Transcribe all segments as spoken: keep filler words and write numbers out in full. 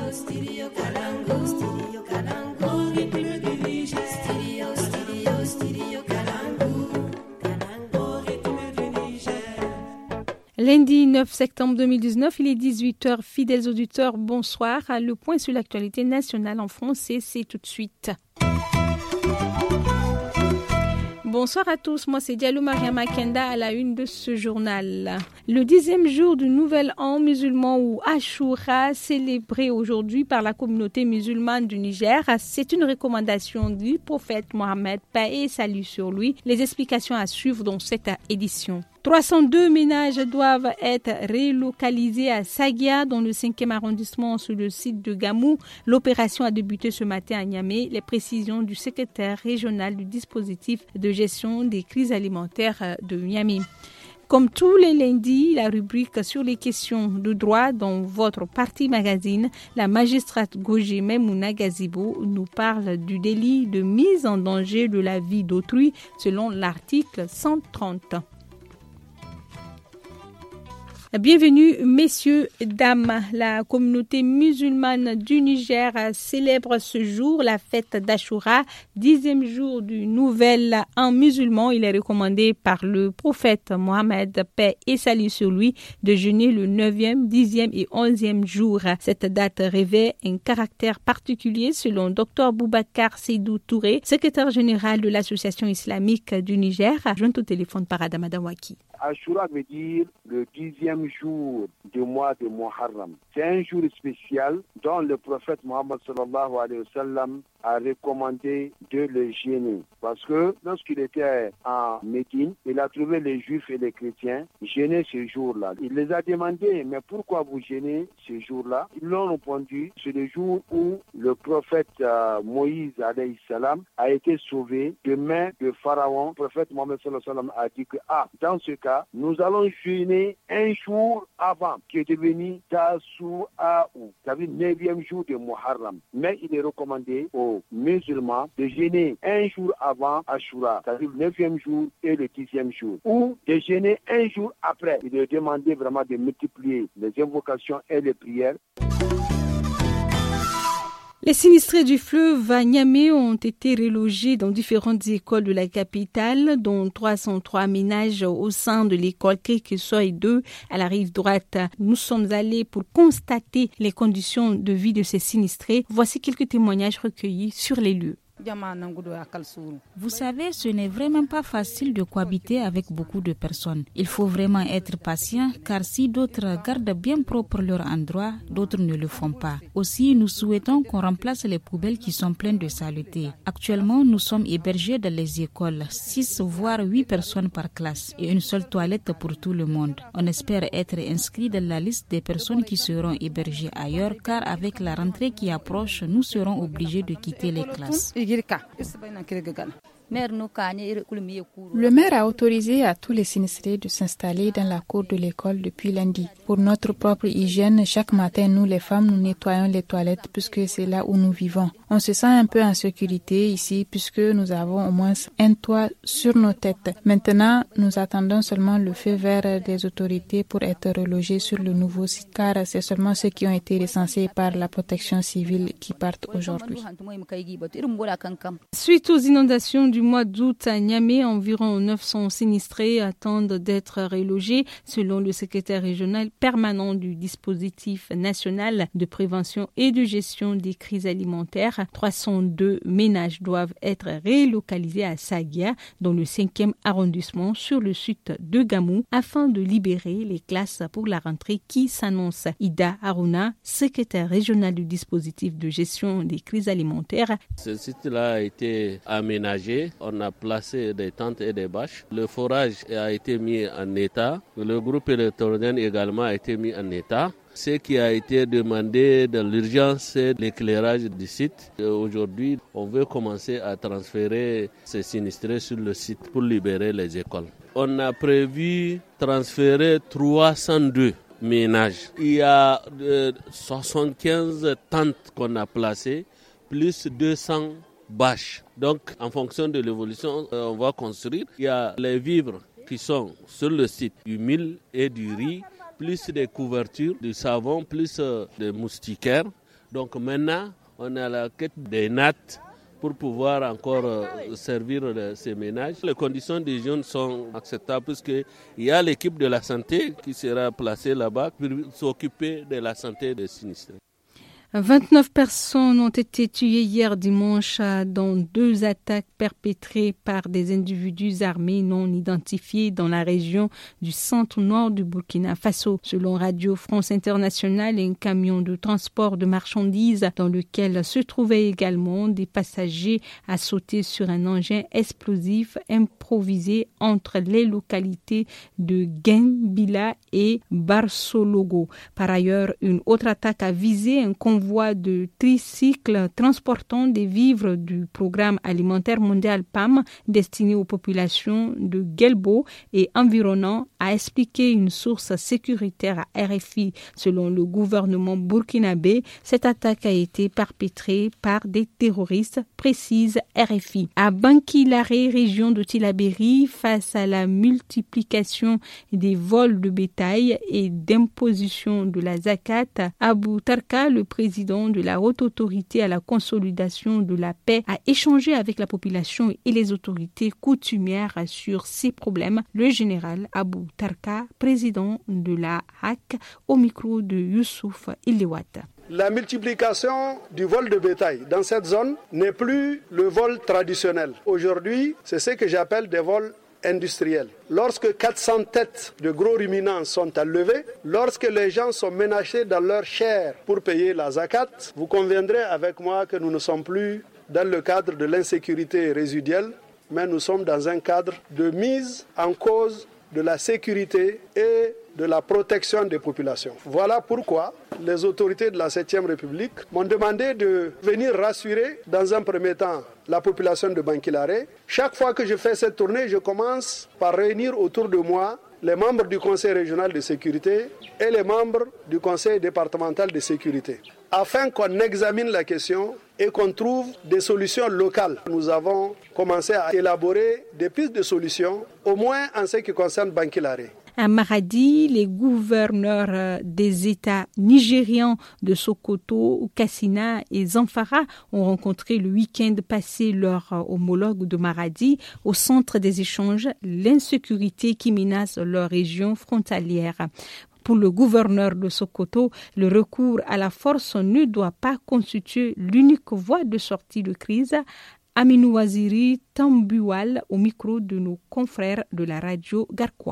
Studio Kalangu, Studio Kalangu, rythme du Niger. Studio, studio, studio Kalangu, Kalangu, rythme du Niger. Lundi neuf septembre deux mille dix-neuf, il est dix-huit heures. Fidèles auditeurs, bonsoir. Le point sur l'actualité nationale en français, c'est tout de suite. Bonsoir à tous, moi c'est Diallo Mariama Kenda à la une de ce journal. Le dixième jour du nouvel an musulman ou Ashura, célébré aujourd'hui par la communauté musulmane du Niger, c'est une recommandation du prophète Mohammed, paix et salut sur lui. Les explications à suivre dans cette édition. trois cent deux ménages doivent être relocalisés à Sagia, dans le cinquième arrondissement, sur le site de Gamou. L'opération a débuté ce matin à Niamey. Les précisions du secrétaire régional du dispositif de gestion des crises alimentaires de Niamey. Comme tous les lundis, la rubrique sur les questions de droit dans votre partie magazine, la magistrate Gojé Memouna Gazibo nous parle du délit de mise en danger de la vie d'autrui selon l'article cent trente. Bienvenue, messieurs, dames. La communauté musulmane du Niger célèbre ce jour la fête d'Ashura, dixième jour du nouvel an musulman. Il est recommandé par le prophète Mohammed, paix et salut sur lui, de jeûner le neuvième, dixième et onzième jour. Cette date revêt un caractère particulier selon docteur Boubacar Seydou Touré, secrétaire général de l'association islamique du Niger, joint au téléphone par Adama Dawaki. Ashura veut dire le dixième jour du mois de Muharram. C'est un jour spécial dont le prophète Mohammed sallallahu alayhi wa sallam a recommandé de le jeûner. Parce que lorsqu'il était en Médine, il a trouvé les Juifs et les chrétiens jeûner ce jour-là. Il les a demandé, mais pourquoi vous jeûnez ce jour-là? Ils l'ont répondu, c'est le jour où le prophète euh, Moïse alayhi salam a été sauvé de main de Pharaon. Le prophète Mohammed sallallahu alayhi wa sallam a dit que, ah, dans ce cas, nous allons jeûner un jour avant, qui est devenu Tasu'a'u, c'est-à-dire neuvième jour de Muharram. Mais il est recommandé aux musulmans de jeûner un jour avant Ashura, c'est-à-dire le neuvième jour et le dixième jour, ou de jeûner un jour après. Il est demandé vraiment de multiplier les invocations et les prières. Les sinistrés du fleuve à Niamey ont été relogés dans différentes écoles de la capitale, dont trois cent trois ménages au sein de l'école Kékésoy deux à la rive droite. Nous sommes allés pour constater les conditions de vie de ces sinistrés. Voici quelques témoignages recueillis sur les lieux. Vous savez, ce n'est vraiment pas facile de cohabiter avec beaucoup de personnes. Il faut vraiment être patient, car si d'autres gardent bien propre leur endroit, d'autres ne le font pas. Aussi, nous souhaitons qu'on remplace les poubelles qui sont pleines de saleté. Actuellement, nous sommes hébergés dans les écoles, six voire huit personnes par classe et une seule toilette pour tout le monde. On espère être inscrit dans la liste des personnes qui seront hébergées ailleurs, car avec la rentrée qui approche, nous serons obligés de quitter les classes. Le maire a autorisé à tous les sinistrés de s'installer dans la cour de l'école depuis lundi. Pour notre propre hygiène, chaque matin, nous les femmes, nous nettoyons les toilettes puisque c'est là où nous vivons. On se sent un peu en sécurité ici puisque nous avons au moins un toit sur nos têtes. Maintenant, nous attendons seulement le feu vert des autorités pour être relogés sur le nouveau site, car c'est seulement ceux qui ont été recensés par la protection civile qui partent aujourd'hui. Suite aux inondations du mois d'août à Niamey, environ neuf cents sinistrés attendent d'être relogés, selon le secrétaire régional permanent du dispositif national de prévention et de gestion des crises alimentaires. trois cent deux ménages doivent être relocalisés à Sagia, dans le cinquième arrondissement, sur le site de Gamou, afin de libérer les classes pour la rentrée qui s'annonce. Ida Haruna, secrétaire régional du dispositif de gestion des crises alimentaires. Ce site-là a été aménagé. On a placé des tentes et des bâches. Le forage a été mis en état. Le groupe électrogène également a été mis en état. Ce qui a été demandé dans l'urgence, c'est l'éclairage du site. Aujourd'hui, on veut commencer à transférer ces sinistrés sur le site pour libérer les écoles. On a prévu transférer trois cent deux ménages. Il y a soixante-quinze tentes qu'on a placées, plus deux cents bâches. Donc, en fonction de l'évolution, on va construire. Il y a les vivres qui sont sur le site, du mil et du riz, plus des couvertures, du savon, plus des moustiquaires. Donc maintenant, on est à la quête des nattes pour pouvoir encore euh, servir euh, ces ménages. Les conditions des jeunes sont acceptables puisqu'il y a l'équipe de la santé qui sera placée là-bas pour s'occuper de la santé des sinistrés. vingt-neuf personnes ont été tuées hier dimanche dans deux attaques perpétrées par des individus armés non identifiés dans la région du centre-nord du Burkina Faso. Selon Radio France Internationale, un camion de transport de marchandises dans lequel se trouvaient également des passagers a sauté sur un engin explosif improvisé entre les localités de Genbila et Barsologo. Par ailleurs, une autre attaque a visé un convoi de tricycles transportant des vivres du programme alimentaire mondial P A M destiné aux populations de Guelbo et environnants, a expliqué une source sécuritaire à R F I. Selon le gouvernement burkinabé, cette attaque a été perpétrée par des terroristes, précise R F I. À Bankilare, région de Tillabéri, face à la multiplication des vols de bétail et d'imposition de la zakat, Abou Tarka, le président de la haute autorité à la consolidation de la paix, a échangé avec la population et les autorités coutumières sur ces problèmes. Le général Abou Tarka, président de la H A C, au micro de Youssouf Iliwata. La multiplication du vol de bétail dans cette zone n'est plus le vol traditionnel. Aujourd'hui, c'est ce que j'appelle des vols industriels. Lorsque quatre cents têtes de gros ruminants sont enlevées, lorsque les gens sont menacés dans leur chair pour payer la zakat, vous conviendrez avec moi que nous ne sommes plus dans le cadre de l'insécurité résiduelle, mais nous sommes dans un cadre de mise en cause de la sécurité et de la protection des populations. Voilà pourquoi les autorités de la septième République m'ont demandé de venir rassurer dans un premier temps la population de Bankilare. Chaque fois que je fais cette tournée, je commence par réunir autour de moi les membres du Conseil régional de sécurité et les membres du Conseil départemental de sécurité, afin qu'on examine la question et qu'on trouve des solutions locales. Nous avons commencé à élaborer des pistes de solutions, au moins en ce qui concerne Bankilare. À Maradi, les gouverneurs des États nigérians de Sokoto, Kassina et Zamfara ont rencontré le week-end passé leurs homologues de Maradi au centre des échanges, l'insécurité qui menace leur région frontalière. Pour le gouverneur de Sokoto, le recours à la force ne doit pas constituer l'unique voie de sortie de crise. Aminou Waziri Tambuwal au micro de nos confrères de la radio Garkwa.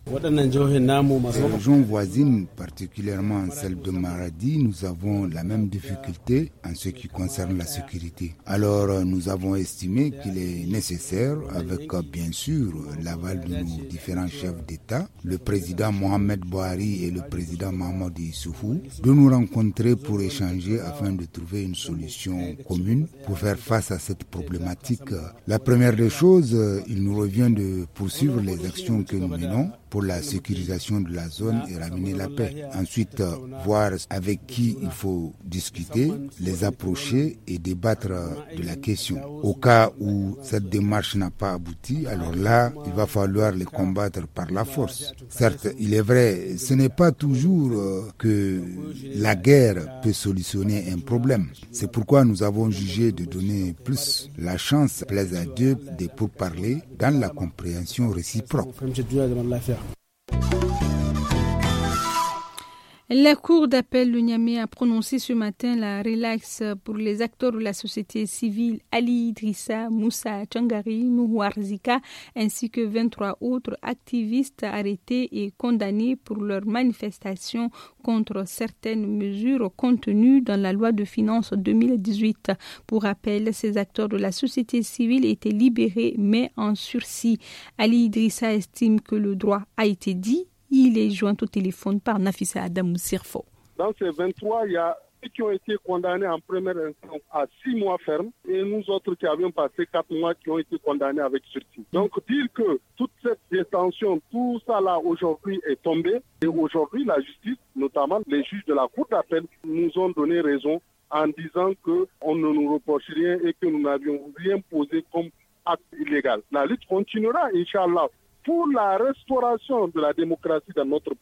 Les régions voisines, particulièrement celle de Maradi, nous avons la même difficulté en ce qui concerne la sécurité. Alors nous avons estimé qu'il est nécessaire, avec bien sûr l'aval de nos différents chefs d'État, le président Mohamed Bouhari et le président Mahamadou Issoufou, de nous rencontrer pour échanger afin de trouver une solution commune pour faire face à cette problématique. La première des choses, il nous revient de poursuivre les actions que nous menons pour la sécurisation de la zone et ramener la paix. Ensuite, voir avec qui il faut discuter, les approcher et débattre de la question. Au cas où cette démarche n'a pas abouti, alors là, il va falloir les combattre par la force. Certes, il est vrai, ce n'est pas toujours que la guerre peut solutionner un problème. C'est pourquoi nous avons jugé de donner plus la chance, plaise à Dieu, de pourparlers dans la compréhension réciproque. La Cour d'appel de Niamey a prononcé ce matin la relaxe pour les acteurs de la société civile Ali Idrissa, Moussa Tchangari, Nuhu Arzika, ainsi que vingt-trois autres activistes arrêtés et condamnés pour leur manifestation contre certaines mesures contenues dans la loi de finances deux mille dix-huit. Pour rappel, ces acteurs de la société civile étaient libérés mais en sursis. Ali Idrissa estime que le droit a été dit. Il est joint au téléphone par Nafissa Adamou Sirfo. Dans ces vingt-trois, il y a ceux qui ont été condamnés en première instance à six mois ferme et nous autres qui avions passé quatre mois qui ont été condamnés avec sursis. Donc dire que toute cette détention, tout ça là aujourd'hui est tombé et aujourd'hui la justice, notamment les juges de la Cour d'appel, nous ont donné raison en disant qu'on ne nous reproche rien et que nous n'avions rien posé comme acte illégal. La lutte continuera, Inch'Allah, pour la restauration de la démocratie dans notre pays.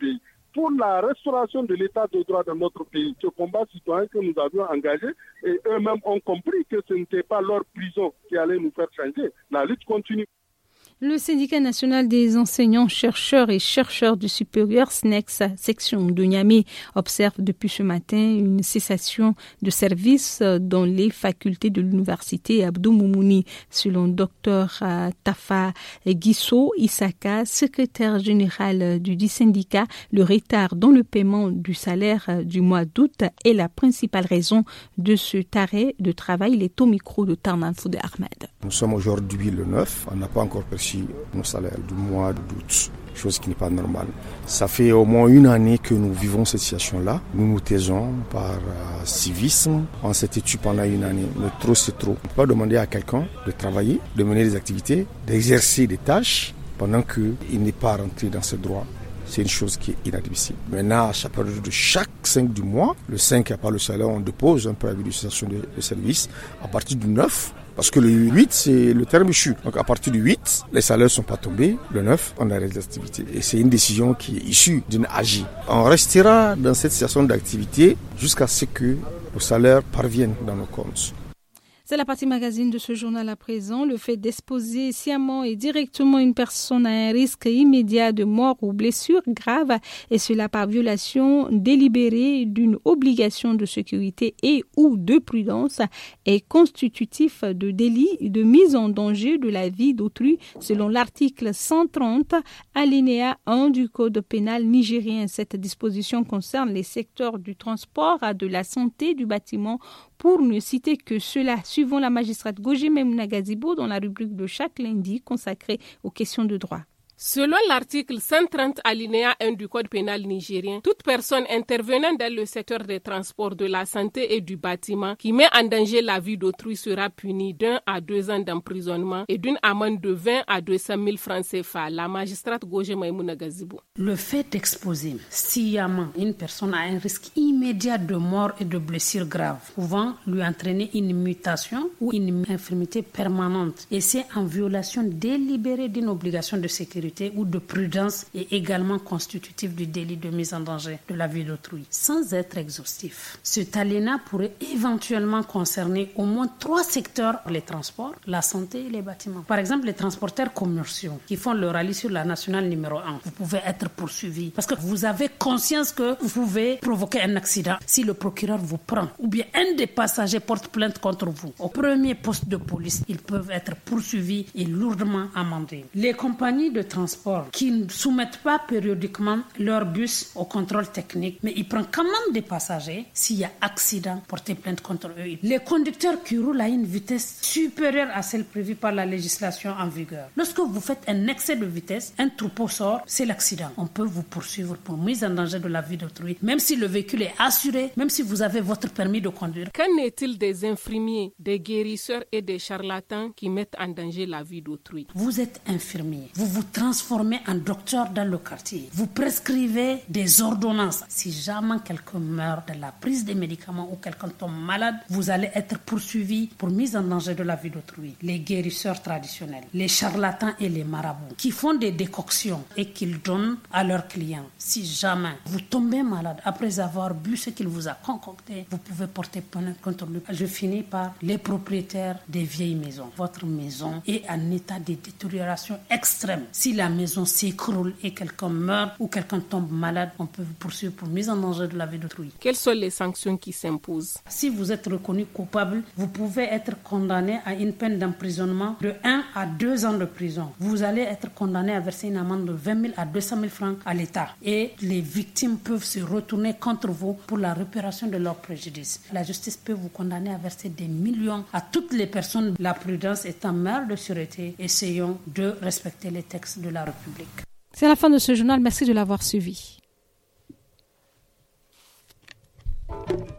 pour la restauration de l'état de droit dans notre pays. Ce combat citoyen que nous avions engagé, et eux-mêmes ont compris que ce n'était pas leur prison qui allait nous faire changer. La lutte continue. Le syndicat national des enseignants, chercheurs et chercheurs du supérieur S N E X, section de Niamey, observe depuis ce matin une cessation de service dans les facultés de l'université Abdou Moumouni. Selon Dr Tafa Guisso Isaka, secrétaire général du dit syndicat, le retard dans le paiement du salaire du mois d'août est la principale raison de cet arrêt de travail. Il est au micro de Tarnan Foudé Ahmed. Nous sommes aujourd'hui le neuf, on n'a pas encore perçu nos salaires du mois d'août, chose qui n'est pas normale. Ça fait au moins une année que nous vivons cette situation-là. Nous nous taisons par euh, civisme. On s'est têtu pendant une année, mais trop c'est trop. On ne peut pas demander à quelqu'un de travailler, de mener des activités, d'exercer des tâches pendant qu'il n'est pas rentré dans ses droits. C'est une chose qui est inadmissible. Maintenant, à chaque période de chaque cinq du mois, le cinq, il n'y a pas le salaire, on dépose un préavis de cessation de, de service. À partir du neuf, parce que le huit, c'est le terme échu. Donc à partir du huit, les salaires ne sont pas tombés. Le neuf, on arrête l'activité. Et c'est une décision qui est issue d'une A G I. On restera dans cette situation d'activité jusqu'à ce que le salaire parvienne dans nos comptes. C'est la partie magazine de ce journal à présent. Le fait d'exposer sciemment et directement une personne à un risque immédiat de mort ou blessure grave, et cela par violation délibérée d'une obligation de sécurité et ou de prudence, est constitutif de délit de mise en danger de la vie d'autrui selon l'article cent trente, alinéa un du Code pénal nigérien. Cette disposition concerne les secteurs du transport, de la santé, du bâtiment, pour ne citer que cela, suivant la magistrate Goji Maimouna Gazibo dans la rubrique de chaque lundi consacrée aux questions de droit. Selon l'article cent trente alinéa un du Code pénal nigérien, toute personne intervenant dans le secteur des transports, de la santé et du bâtiment qui met en danger la vie d'autrui sera punie d'un à deux ans d'emprisonnement et d'une amende de vingt à deux cent mille francs C F A. La magistrate Goje Maimouna Gazibo. Le fait d'exposer sciemment une personne à un risque immédiat de mort et de blessure grave pouvant lui entraîner une mutation ou une infirmité permanente, et c'est en violation délibérée d'une obligation de sécurité ou de prudence, est également constitutif du délit de mise en danger de la vie d'autrui. Sans être exhaustif, cet alinéa pourrait éventuellement concerner au moins trois secteurs: les transports, la santé et les bâtiments. Par exemple, les transporteurs commerciaux qui font le rallye sur la nationale numéro un, vous pouvez être poursuivi parce que vous avez conscience que vous pouvez provoquer un accident si le procureur vous prend ou bien un des passagers porte plainte contre vous. Au premier poste de police, ils peuvent être poursuivis et lourdement amendés. Les compagnies de transport qui ne soumettent pas périodiquement leur bus au contrôle technique, mais ils prennent quand même des passagers, s'il y a accident, porter plainte contre eux. Les conducteurs qui roulent à une vitesse supérieure à celle prévue par la législation en vigueur. Lorsque vous faites un excès de vitesse, un troupeau sort, c'est l'accident. On peut vous poursuivre pour mise en danger de la vie d'autrui, même si le véhicule est assuré, même si vous avez votre permis de conduire. Qu'en est-il des infirmiers, des guérisseurs et des charlatans qui mettent en danger la vie d'autrui? Vous êtes infirmier, vous vous transformez en docteur dans le quartier. Vous prescrivez des ordonnances. Si jamais quelqu'un meurt de la prise des médicaments ou quelqu'un tombe malade, vous allez être poursuivi pour mise en danger de la vie d'autrui. Les guérisseurs traditionnels, les charlatans et les marabouts qui font des décoctions et qu'ils donnent à leurs clients. Si jamais vous tombez malade après avoir bu ce qu'il vous a concocté, vous pouvez porter plainte contre lui. Je finis par les propriétaires des vieilles maisons. Votre maison est en état de détérioration extrême. Si la maison s'écroule et quelqu'un meurt ou quelqu'un tombe malade, on peut vous poursuivre pour mise en danger de la vie d'autrui. Quelles sont les sanctions qui s'imposent? Si vous êtes reconnu coupable, vous pouvez être condamné à une peine d'emprisonnement de un à deux ans de prison. Vous allez être condamné à verser une amende de vingt mille à deux cent mille francs à l'État. Et les victimes peuvent se retourner contre vous pour la réparation de leur préjudice. La justice peut vous condamner à verser des millions à toutes les personnes. La prudence étant mère de sûreté, essayons de respecter les textes de la République. C'est la fin de ce journal. Merci de l'avoir suivi.